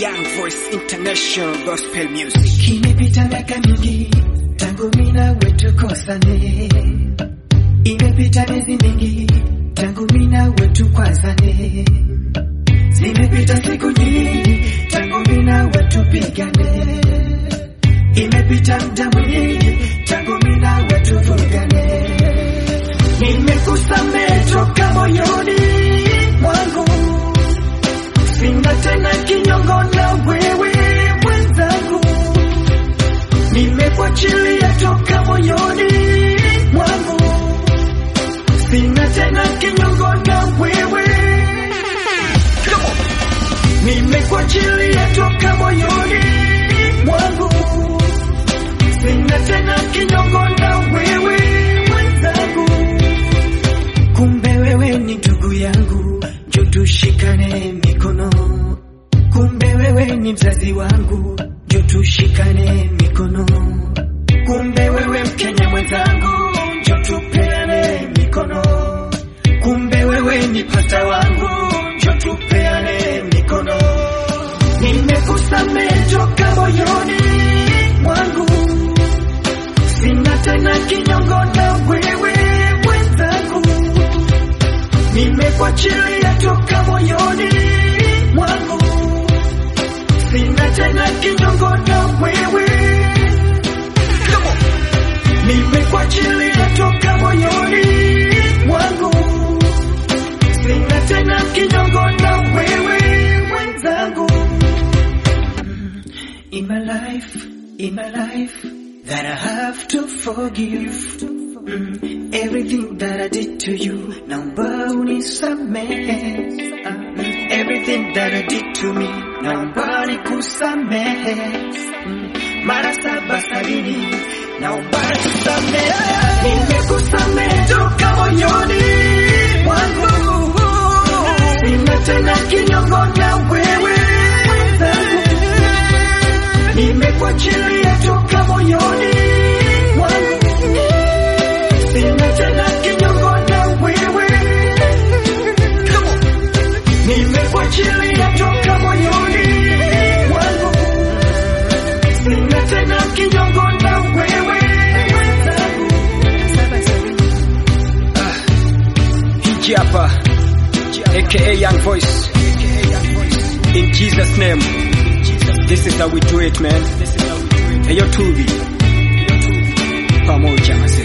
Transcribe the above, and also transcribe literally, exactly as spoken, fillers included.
Young Voice International Gospel Music. Imepita miaka mingi tangu mimi na wewe tukosane. Imepita miezi mingi tangu mimi na wewe tukwazane. Zimepita siku nyingi tangu mimi na wewe tupigane. Imepita muda mwingi tangu mimi na wewe tuvurugane. Nimekusamehe toka moyoni mwangu, sina tena kinyongo na wewe mwenzangu. Nimekuachilia toka moyoni mwangu, sina tena kinyongo na wewe. Nimekuachilia toka moyoni mwangu, sina tena kinyongo na wewe mwenzangu. Kumbe wewe ni ndugu yangu, njoo tushikane mikono. Kumbe wewe ni mzazi wangu, njoo tushikane mikono. Kumbe wewe Mkenya mwenzangu, njoo tupeane mikono. Kumbe wewe ni pasta wangu, njoo tupeane mikono. Nimekusamehe toka moyoni mwangu, sina tena kinyongo na wewe mwenzangu. Nimekuachilia toka moyoni mwangu, sina tena kinyongo na wewe. Nimekuachilia toka moyoni mwangu, sina tena kinyongo na wewe mwenzangu. In my life, in my life, that I have to forgive. Mm, everything that I did to you, naomba unisamehe. Uh, everything that I did to me, naomba nikusamehe. Mm, mara saba sabini, naomba nikusamehe. Nimekusamehe toka moyoni mwangu, sina tena kinyongo na wewe mwenzangu. Nimekuachilia toka moyoni mwangu, sina tena kinyongo na wewe. Nimekuachilia toka moyoni mwangu, sina tena kinyongo na wewe. Ah, hiki hapa aka Young Voice. In Jesus name, this is how we do it, man. Hey yo Tubi, pamoja.